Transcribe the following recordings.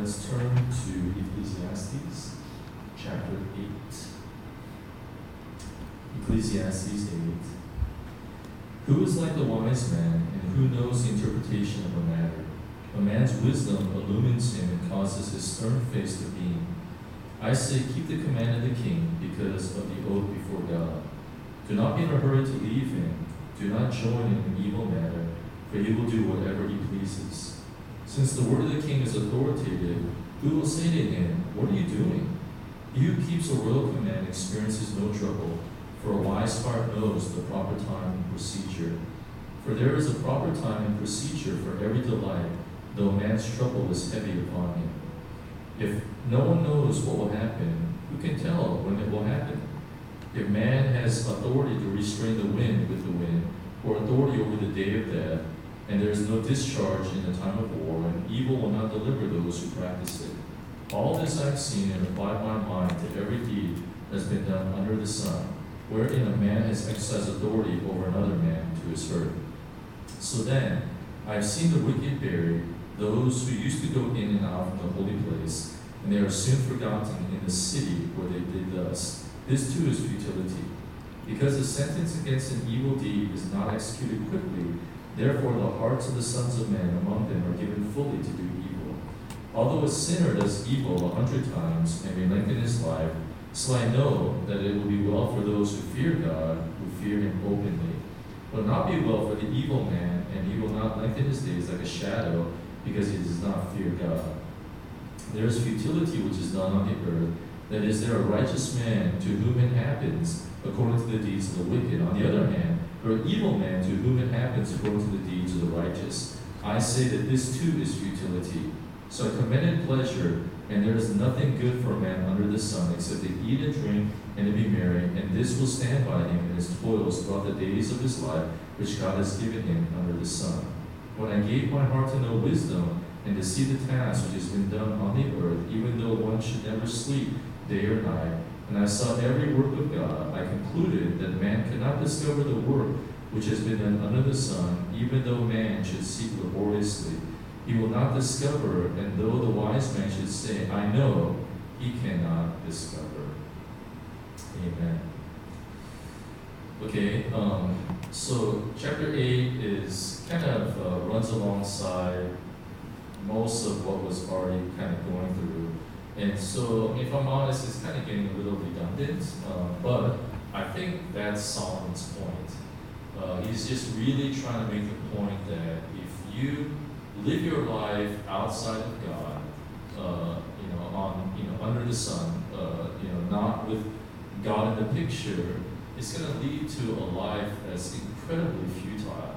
let's turn to Ecclesiastes chapter 8. Ecclesiastes 8. Who is like the wise man, and who knows the interpretation of a matter? A man's wisdom illumines him and causes his stern face to beam. I say, keep the command of the king because of the oath before God. Do not be in a hurry to leave him. Do not join in an evil matter, for he will do whatever he pleases. Since the word of the king is authoritative, who will say to him, what are you doing? He who keeps a royal command experiences no trouble, for a wise heart knows the proper time and procedure. For there is a proper time and procedure for every delight, though man's trouble is heavy upon him. If no one knows what will happen, who can tell when it will happen? If man has authority to restrain the wind with the wind, or authority over the day of death, and there is no discharge in the time of war, and evil will not deliver those who practice it. All this I have seen and applied my mind to every deed that has been done under the sun, wherein a man has exercised authority over another man to his hurt. So then, I have seen the wicked buried, those who used to go in and out from the holy place, and they are soon forgotten in the city where they did thus. This too is futility. Because the sentence against an evil deed is not executed quickly, therefore the hearts of the sons of men among them are given fully to do evil. Although a sinner does evil 100 times and may lengthen his life, still I know that it will be well for those who fear God, who fear him openly. It will not be well for the evil man, and he will not lengthen his days like a shadow, because he does not fear God. There is futility which is done on the earth, that is, there a righteous man to whom it happens according to the deeds of the wicked. On the other hand, there are evil men to whom it happens according to the deeds of the righteous. I say that this too is futility. So I commended pleasure, and there is nothing good for a man under the sun except to eat and drink and to be merry, and this will stand by him in his toils throughout the days of his life, which God has given him under the sun. When I gave my heart to know wisdom, and to see the task which has been done on the earth, even though one should never sleep day or night, and I saw every work of God, I concluded that man cannot discover the work which has been done under the sun, even though man should seek laboriously. He will not discover, and though the wise man should say, I know, he cannot discover. Amen. Okay, so chapter 8 is kind of runs alongside most of what was already kind of going through. And so, if I'm honest, it's kind of getting a little redundant, but I think that's Solomon's point. He's just really trying to make the point that if you live your life outside of God, under the sun, not with God in the picture, it's going to lead to a life that's incredibly futile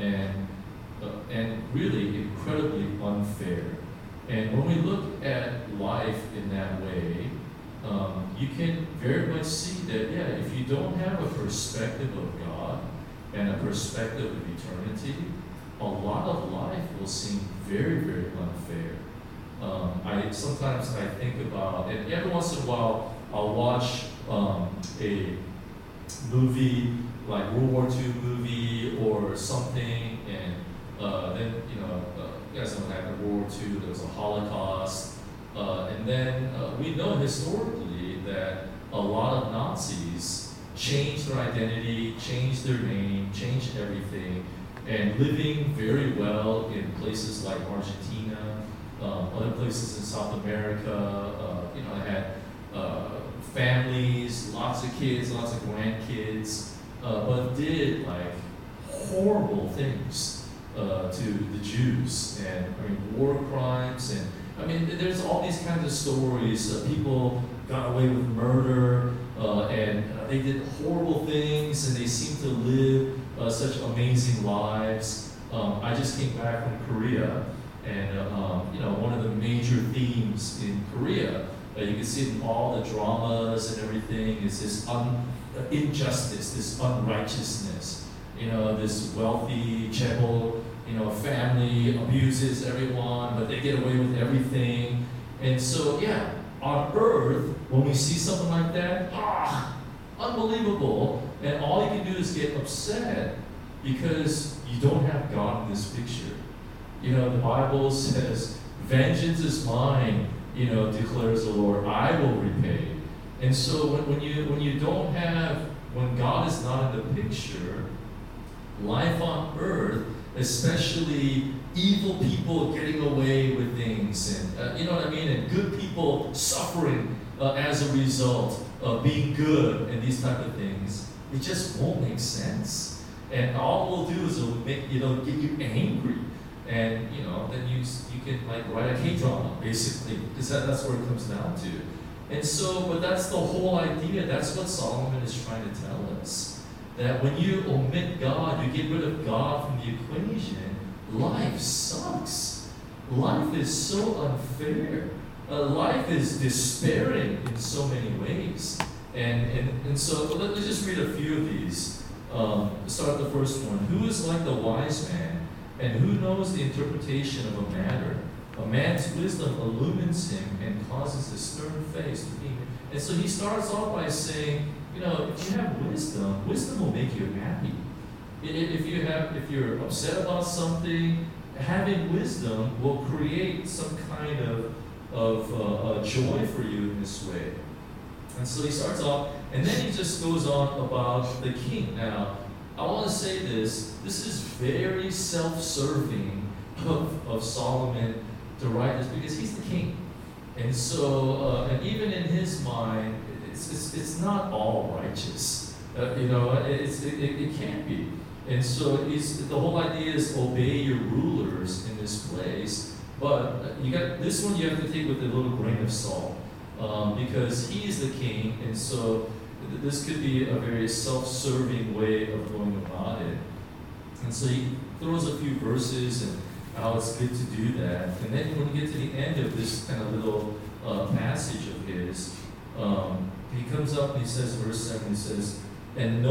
and really incredibly unfair. And when we look at life in that way, you can very much see that, if you don't have a perspective of God and a perspective of eternity, a lot of life will seem very, very unfair. Sometimes I think about, and every once in a while, I'll watch a movie, like World War II movie or something, and then, you guys know what happened in World War II, there was a Holocaust, and then we know historically that a lot of Nazis changed their identity, changed their name, changed everything, and living very well in places like Argentina, other places in South America, had families, lots of kids, lots of grandkids, but did like horrible things to the Jews, and war crimes, and there's all these kinds of stories. People got away with murder, and they did horrible things, and they seemed to live such amazing lives. I just came back from Korea, and one of the major themes in Korea, you can see it in all the dramas and everything, is this injustice, this unrighteousness. This wealthy chaebol, family abuses everyone, but they get away with everything. And so, on earth, when we see something like that, unbelievable. And all you can do is get upset because you don't have God in this picture. The Bible says Vengeance is mine, declares the Lord. I will repay. And so when God is not in the picture, life on earth, especially evil people getting away with things, and you know what I mean, and good people suffering as a result of being good and these type of things, it just won't make sense. And all it will do is it'll make get you angry, and then you can write a K-drama basically, because that's where it comes down to. And so, but that's the whole idea. That's what Solomon is trying to tell us. That when you omit God, you get rid of God from the equation, life sucks. Life is so unfair. Life is despairing in so many ways. And so let's just read a few of these. Start with the first one. Who is like the wise man, and who knows the interpretation of a matter? A man's wisdom illumines him and causes his stern face to beam. And so he starts off by saying, if you have wisdom, wisdom will make you happy. If you're upset about something, having wisdom will create some kind of joy for you in this way. And so he starts off, and then he just goes on about the king. Now, I want to say this is very self-serving of Solomon to write this, because he's the king. And so, and even in his mind, it's not all righteous. It can't be. And so the whole idea is obey your rulers in this place. But this one you have to take with a little grain of salt, because he is the king, and so this could be a very self-serving way of going about it. And so he throws a few verses and how it's good to do that. And then when you get to the end of this kind of little passage of his, he comes up and he says, verse 7, he says, and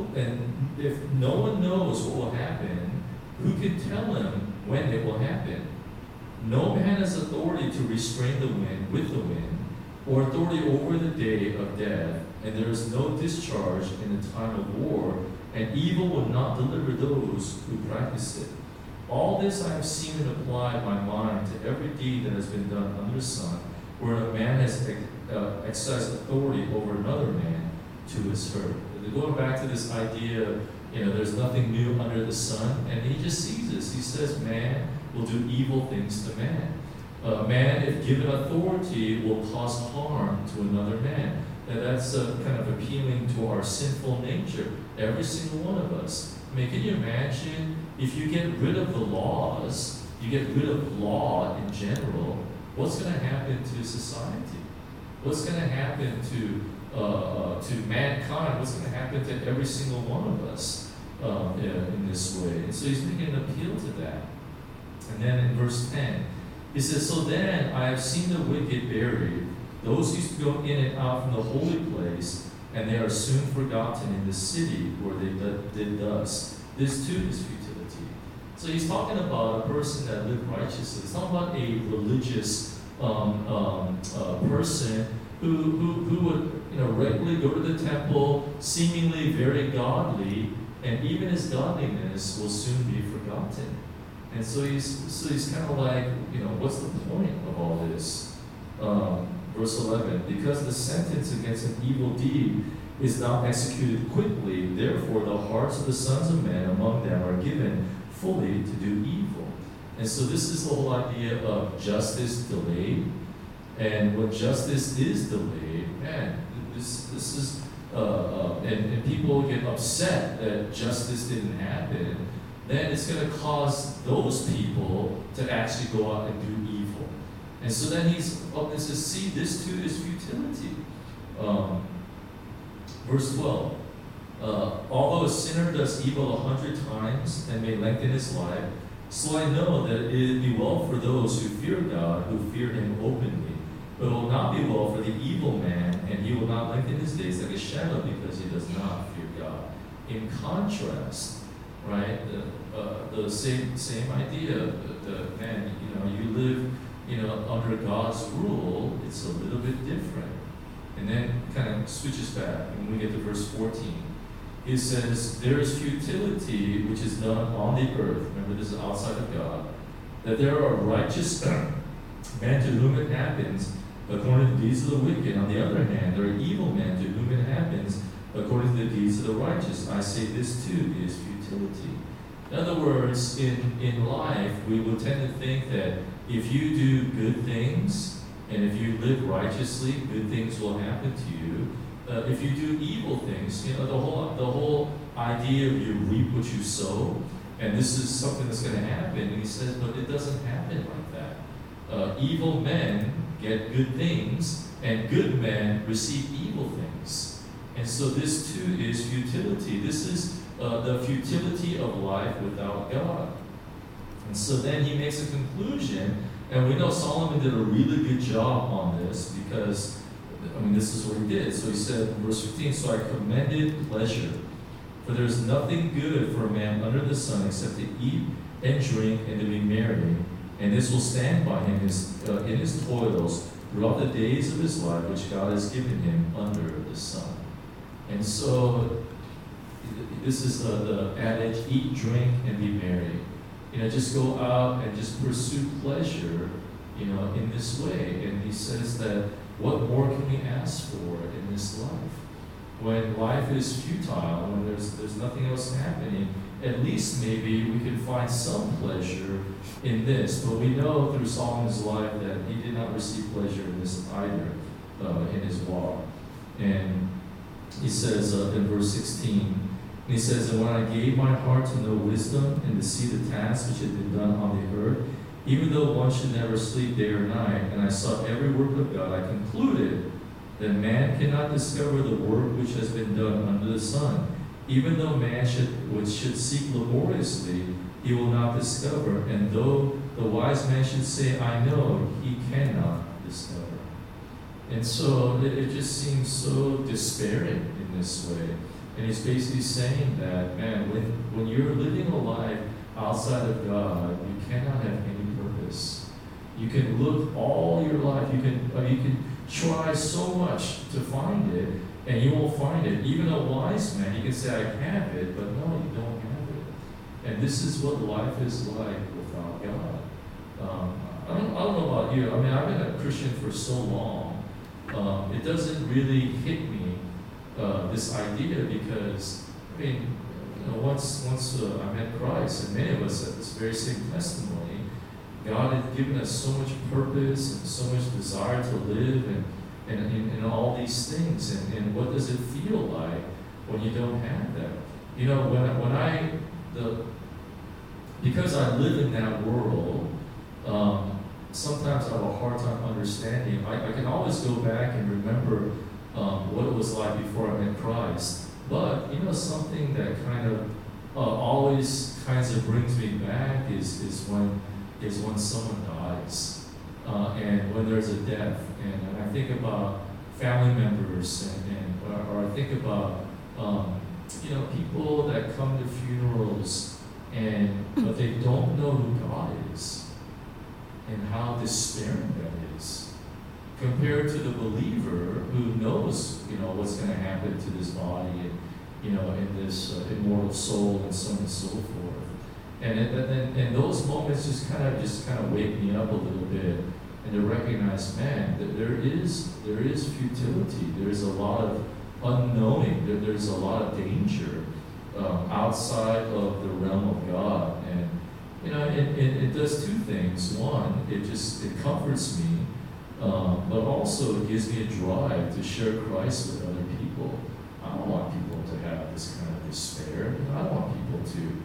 if no one knows what will happen, who can tell him when it will happen? No man has authority to restrain the wind with the wind, or authority over the day of death, and there is no discharge in the time of war, and evil will not deliver those who practice it. All this I have seen and applied my mind to every deed that has been done under the sun, where a man has exercised authority over another man to his hurt. Going back to this idea, there's nothing new under the sun, and he just sees this. He says, man will do evil things to man. Man, if given authority, will cause harm to another man. And that's kind of appealing to our sinful nature, every single one of us. I mean, can you imagine if you get rid of the laws, you get rid of law in general, what's going to happen to society? What's going to happen to mankind? What's going to happen to every single one of us in this way? And so he's making an appeal to that. And then in verse 10, he says, so then I have seen the wicked buried, those who used to go in and out from the holy place, and they are soon forgotten in the city where they did thus. This too is futility. So he's talking about a person that lived righteously. He's talking about a religious person who would regularly go to the temple, seemingly very godly, and even his godliness will soon be forgotten. And so he's kind of like, what's the point of all this? Verse 11, because the sentence against an evil deed is not executed quickly, therefore the hearts of the sons of men among them are given fully to do evil. And so this is the whole idea of justice delayed. And when justice is delayed, man, this is, and people get upset that justice didn't happen, then it's going to cause those people to actually go out and do evil. And so then he's up and says, see, this too is futility. Verse 12, although a sinner does evil 100 times and may lengthen his life, so I know that it would be well for those who fear God, who fear him openly. But it will not be well for the evil man, and he will not lengthen his days like a shadow because he does not fear God. In contrast, right, the same idea, the man, you live, under God's rule, it's a little bit different. And then kind of switches back when we get to verse 14. He says, there is futility which is done on the earth. Remember, this is outside of God. That there are righteous men to whom it happens according to the deeds of the wicked. On the other hand, there are evil men to whom it happens according to the deeds of the righteous. I say this too is futility. In other words, in life, we will tend to think that if you do good things and if you live righteously, good things will happen to you. If you do evil things, the whole idea of you reap what you sow, and this is something that's going to happen. And he says, but it doesn't happen like that. Evil men get good things, and good men receive evil things. And so this too is futility. This is the futility of life without God. And so then he makes a conclusion, and we know Solomon did a really good job on this because, this is what he did. So he said in verse 15, so I commended pleasure, for there is nothing good for a man under the sun except to eat and drink and to be merry, and this will stand by him in his toils throughout the days of his life, which God has given him under the sun. And so this is the adage, eat, drink, and be merry. Just go out and just pursue pleasure, in this way. And he says that what more can we ask for in this life? When life is futile, when there's nothing else happening, at least maybe we can find some pleasure in this. But we know through Solomon's life that he did not receive pleasure in this either, in his walk. And he says in verse 16, he says, and when I gave my heart to know wisdom and to see the tasks which had been done on the earth, even though one should never sleep day or night, and I saw every work of God, I concluded that man cannot discover the work which has been done under the sun. Even though man should seek laboriously, he will not discover. And though the wise man should say, I know, he cannot discover. And so it just seems so despairing in this way. And he's basically saying that, man, when you're living a life outside of God, you cannot have any purpose. You can look all your life, you can try so much to find it, and you won't find it. Even a wise man, you can say, I have it, but no, you don't have it. And this is what life is like without God. I don't know about you. I've been a Christian for so long. It doesn't really hit me, this idea, because, once I met Christ, and many of us have this very same testimony, God had given us so much purpose and so much desire to live and all these things. And what does it feel like when you don't have that? Because I live in that world, sometimes I have a hard time understanding. I can always go back and remember what it was like before I met Christ. But, something that kind of always kinds of brings me back is when someone dies, and when there's a death. And I think about family members, or I think about, people that come to funerals, but they don't know who God is, and how despairing that is, compared to the believer who knows, what's going to happen to this body, and, in this immortal soul, and so on and so forth. And those moments just kind of wake me up a little bit, and to recognize, man, that there is futility. There's a lot of unknowing. There's a lot of danger outside of the realm of God. And it does two things. One, it comforts me, but also it gives me a drive to share Christ with other people. I don't want people to have this kind of despair. I don't want people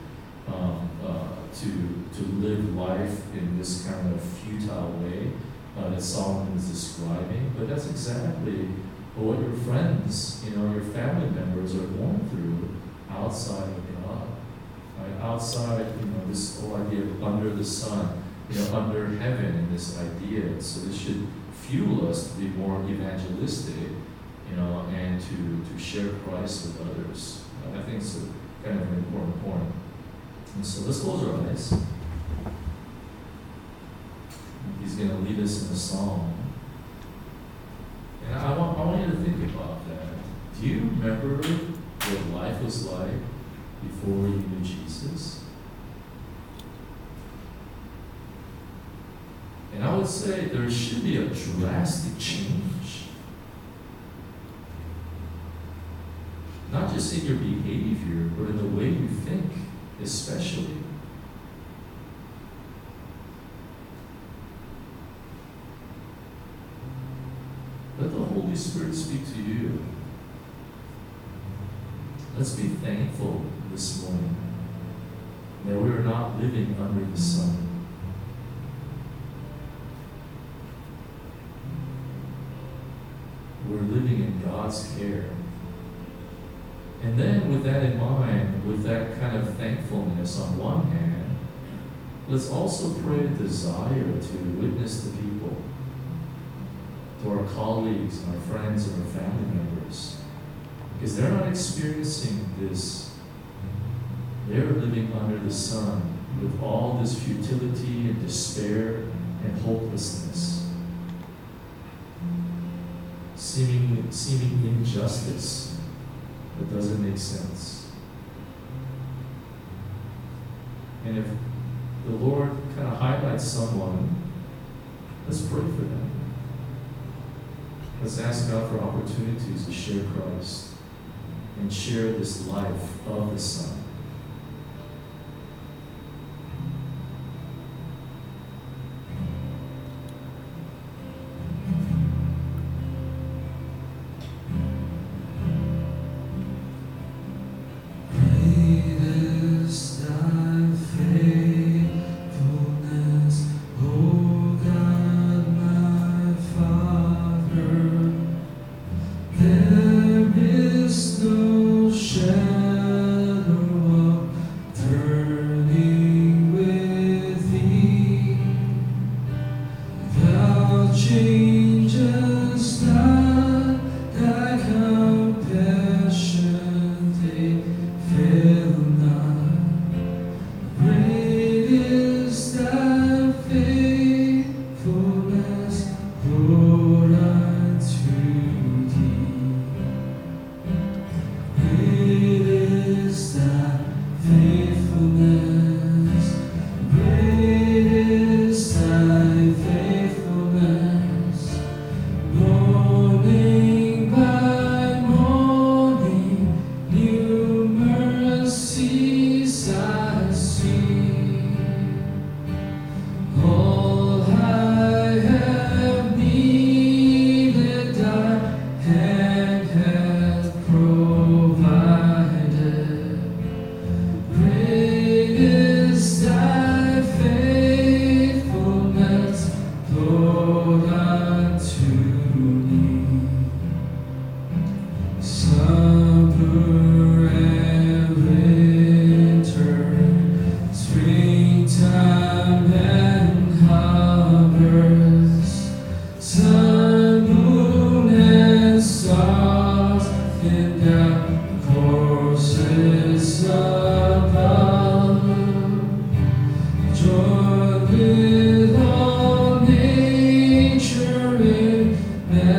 to live life in this kind of futile way that Solomon is describing. But that's exactly what your friends, your family members are going through outside of God. Right? Outside, this whole idea of under the sun, under heaven, and this idea. So this should fuel us to be more evangelistic, and to share Christ with others. I think it's a kind of an important point. And so let's close our eyes. He's going to lead us in a song. And I want you to think about that. Do you remember what life was like before you knew Jesus? And I would would say there should be a drastic change. Not just in your behavior, but in the way you think, especially. Let the Holy Spirit speak to you. Let's be thankful this morning that we are not living under the sun. We're living in God's care. And then with that in mind, with that kind of thankfulness on one hand, let's also pray a desire to witness to people, to our colleagues and our friends and our family members. Because they're not experiencing this. They're living under the sun with all this futility and despair and hopelessness. Seeming injustice that doesn't make sense. And if the Lord kind of highlights someone, let's pray for them. Let's ask God for opportunities to share Christ and share this life of the Son. With all nature in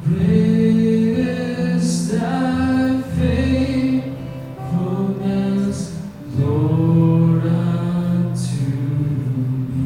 Great is thy faithfulness, Lord, unto me.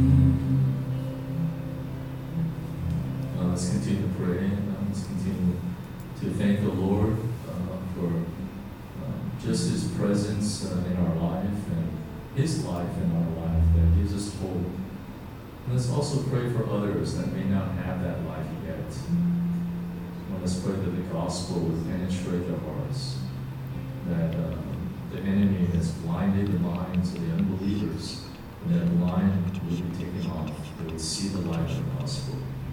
Now let's continue to pray. Let's continue to thank the Lord for just His presence in our life and His life in our life that gives us hope. Let's also pray for others that may not have that life yet. Let's pray that the gospel will penetrate their hearts, that the enemy has blinded the minds of the unbelievers, and that blind will be taken off. They will see the light of the gospel.